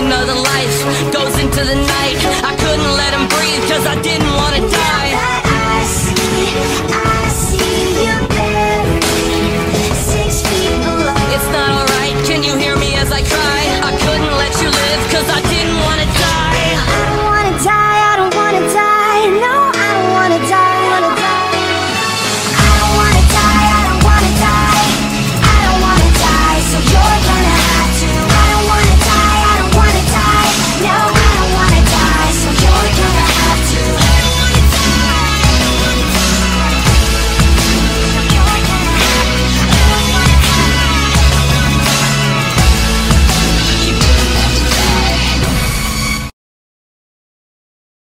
another life goes into the night. I couldn't let him breathe cause I didn't want to die. I see you buried 6 feet below. It's not alright, can you hear me as I cry? I couldn't let you live cause I didn't